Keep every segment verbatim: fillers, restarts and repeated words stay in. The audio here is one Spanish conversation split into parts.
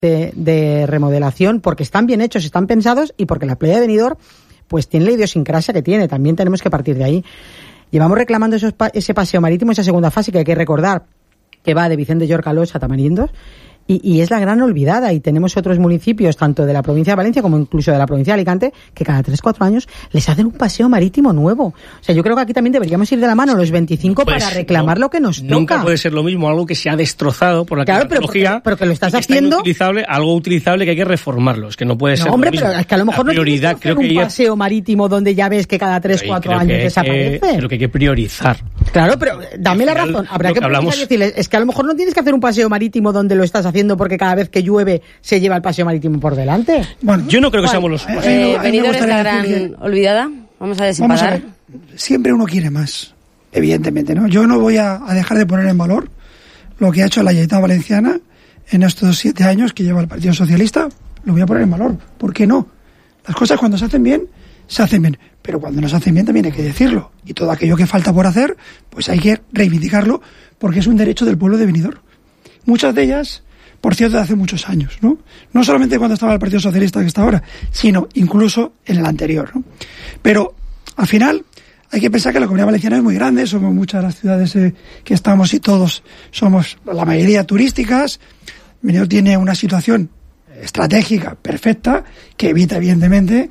de, de remodelación, porque están bien hechos, están pensados y porque la playa de Benidorm pues tiene la idiosincrasia que tiene. También tenemos que partir de ahí. Llevamos reclamando esos, ese paseo marítimo, esa segunda fase que hay que recordar que va de Vicente Llorca a Los a Tamarindos. Y, y es la gran olvidada, y tenemos otros municipios, tanto de la provincia de Valencia como incluso de la provincia de Alicante, que cada tres cuatro años les hacen un paseo marítimo nuevo. O sea, yo creo que aquí también deberíamos ir de la mano los veinticinco pues, para reclamar no, lo que nos nunca toca. Nunca puede ser lo mismo algo que se ha destrozado por la claro, tecnología, pero, pero que lo estás que haciendo inutilizable, algo utilizable que hay que reformarlo, es que no puede no, ser hombre, lo mismo. Pero es que a lo mejor la no tienes que hacer creo un que paseo marítimo donde ya ves que cada tres cuatro años que desaparece. Que, creo que hay que priorizar. Claro, pero dame la razón. Habrá que, que hablamos... decirles, es que a lo mejor no tienes que hacer un paseo marítimo donde lo estás haciendo porque cada vez que llueve se lleva el paseo marítimo por delante. Bueno, yo no creo que seamos los... Eh, Benidorm es la gran que... olvidada. Vamos a desemparar. Vamos a ver. Siempre uno quiere más, evidentemente, ¿no? Yo no voy a, a dejar de poner en valor lo que ha hecho la Generalitat Valenciana en estos siete años que lleva el Partido Socialista. Lo voy a poner en valor. ¿Por qué no? Las cosas cuando se hacen bien, se hacen bien. Pero cuando no se hacen bien también hay que decirlo. Y todo aquello que falta por hacer, pues hay que reivindicarlo porque es un derecho del pueblo de Benidorm. Muchas de ellas, por cierto, de hace muchos años, ¿no? No solamente cuando estaba el Partido Socialista que está ahora, sino incluso en el anterior, ¿no? Pero, al final, hay que pensar que la Comunidad Valenciana es muy grande, somos muchas las ciudades eh, que estamos y todos somos, la mayoría, turísticas. Benidorm tiene una situación estratégica perfecta que evita, evidentemente,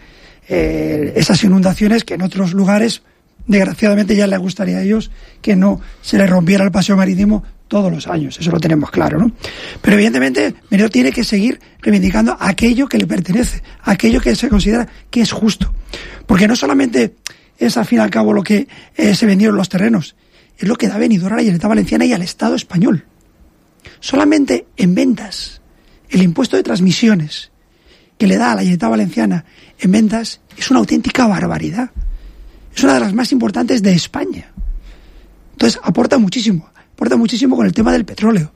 eh, esas inundaciones que en otros lugares, desgraciadamente, ya les gustaría a ellos que no se les rompiera el paseo marítimo todos los años, eso lo tenemos claro, ¿no? Pero evidentemente Benidorm tiene que seguir reivindicando aquello que le pertenece, aquello que se considera que es justo, porque no solamente es al fin y al cabo lo que eh, se vendieron los terrenos, es lo que da Benidorm a la Generalitat Valenciana y al Estado español. Solamente en ventas, el impuesto de transmisiones que le da a la Generalitat Valenciana en ventas es una auténtica barbaridad. Es una de las más importantes de España. Entonces aporta muchísimo. Aporta muchísimo con el tema del petróleo,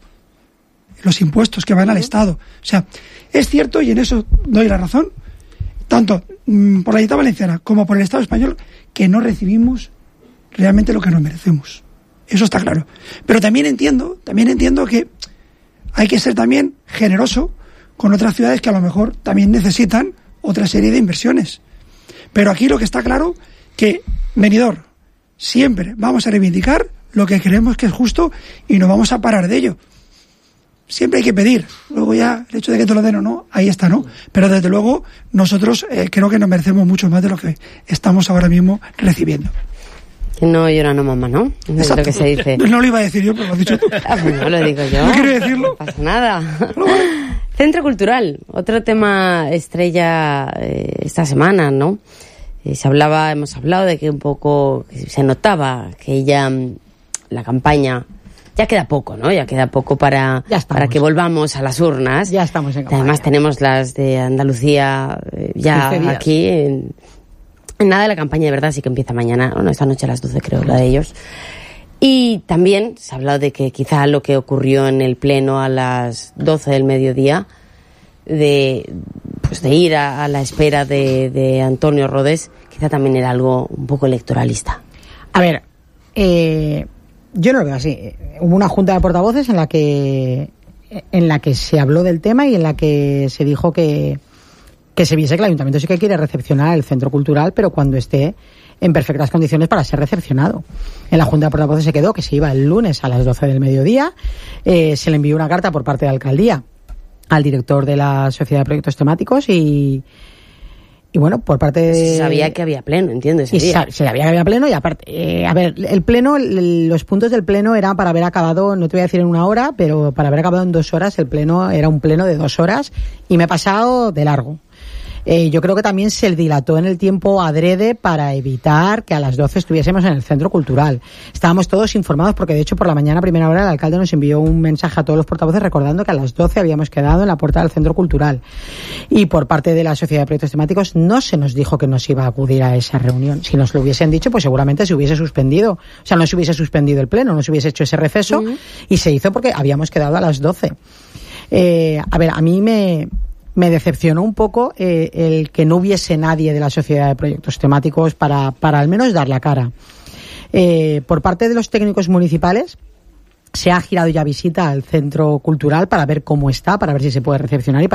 los impuestos que van al Estado. O sea, es cierto, y en eso doy la razón, tanto mmm, por la Generalitat Valenciana como por el Estado español, que no recibimos realmente lo que nos merecemos. Eso está claro. Pero también entiendo, también entiendo que hay que ser también generoso con otras ciudades que a lo mejor también necesitan otra serie de inversiones. Pero aquí lo que está claro, que Benidorm siempre vamos a reivindicar lo que creemos que es justo y no vamos a parar de ello. Siempre hay que pedir. Luego ya el hecho de que te lo den o no, ahí está, ¿no? Pero desde luego nosotros eh, creo que nos merecemos mucho más de lo que estamos ahora mismo recibiendo. Que no llora no mamá, ¿no? Es lo que se dice. No lo iba a decir yo, pero lo has dicho tú. Ah, pues no lo digo yo. No quiero decirlo. No pasa nada. Centro Cultural, otro tema estrella eh, esta semana, ¿no? Eh, se hablaba, hemos hablado de que un poco se notaba que ya la campaña ya queda poco, ¿no? Ya queda poco para, para que volvamos a las urnas. Ya estamos en campaña. Además tenemos las de Andalucía eh, ya aquí. En, en nada de la campaña de verdad sí que empieza mañana, bueno, esta noche a las doce creo, la de ellos. Y también se ha hablado de que quizá lo que ocurrió en el pleno a las doce del mediodía, de pues de ir a, a la espera de, de Antonio Rodés, quizá también era algo un poco electoralista. A ver, eh, yo no lo veo así. Hubo una junta de portavoces en la que en la que se habló del tema y en la que se dijo que que se viese que el ayuntamiento sí que quiere recepcionar el centro cultural, pero cuando esté en perfectas condiciones para ser recepcionado. En la junta de portavoces se quedó que se iba el lunes a las doce del mediodía. Eh, se le envió una carta por parte de la alcaldía al director de la Sociedad de Proyectos Temáticos y y bueno, por parte de... Se sabía que había pleno, entiendo, ese y día. Se sabía que había pleno y aparte, eh, a ver, el pleno, el, los puntos del pleno eran para haber acabado, no te voy a decir en una hora, pero para haber acabado en dos horas, el pleno era un pleno de dos horas y me he pasado de largo. Eh, yo creo que también se dilató en el tiempo adrede para evitar que a las doce estuviésemos en el centro cultural. Estábamos todos informados porque de hecho por la mañana a primera hora el alcalde nos envió un mensaje a todos los portavoces recordando que a las doce habíamos quedado en la puerta del centro cultural. Y por parte de la Sociedad de Proyectos Temáticos no se nos dijo que nos iba a acudir a esa reunión. Si nos lo hubiesen dicho, pues seguramente se hubiese suspendido. O sea, no se hubiese suspendido el pleno, no se hubiese hecho ese receso uh-huh. y se hizo porque habíamos quedado a las doce. Eh, a ver, a mí me... Me decepcionó un poco eh, el que no hubiese nadie de la Sociedad de Proyectos Temáticos para, para al menos dar la cara. Eh, por parte de los técnicos municipales, se ha girado ya visita al centro cultural para ver cómo está, para ver si se puede recepcionar y para